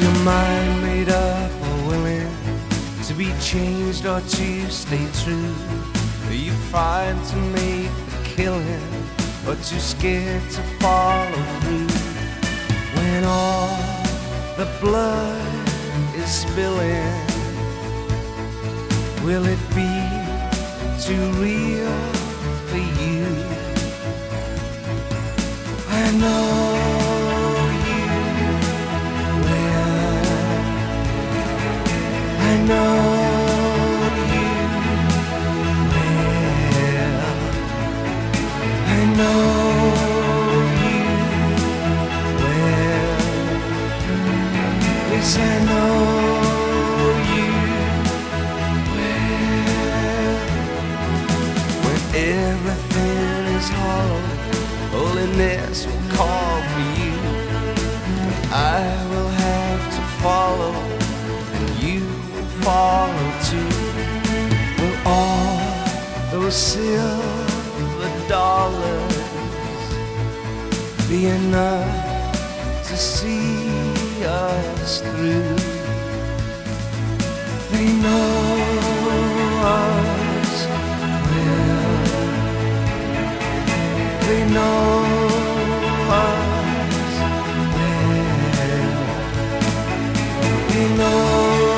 your mind made up or willing to be changed or to stay true? Are you trying to make a killing or too scared to follow through? When all the blood is spilling, will it be too real for you? I know I know you well. I know you well. Yes, I know you well. When everything is hollow, holiness will call for you. I will have to follow, and you follow too. Will all those silver dollars be enough to see us through? They know us well. They know us well. They know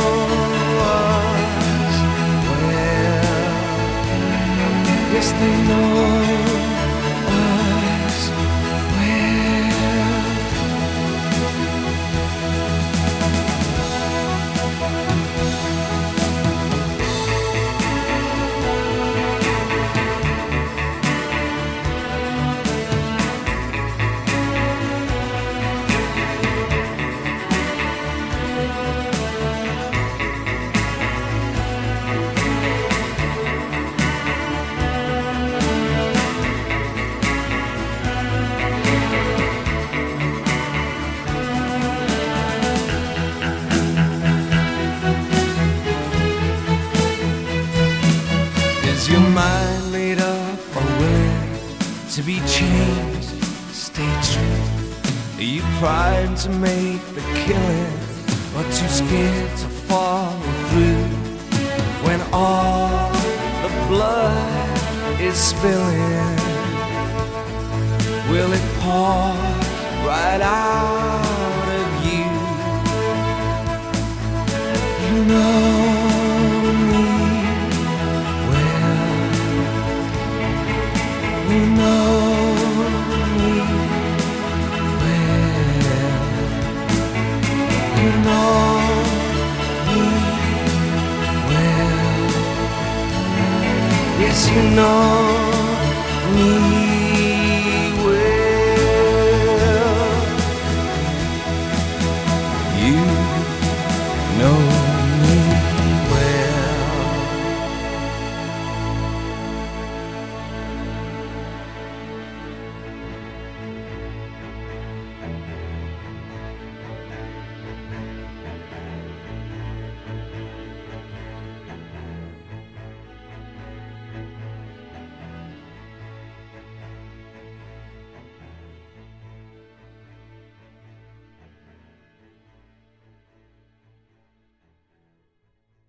they know us well. Is your mind made up or willing to be changed? Stay true. Are you trying to make the killing or too scared to follow through? When all the blood is spilling, will it pour right out of you? You know you know me well. You know me well. Yes, you know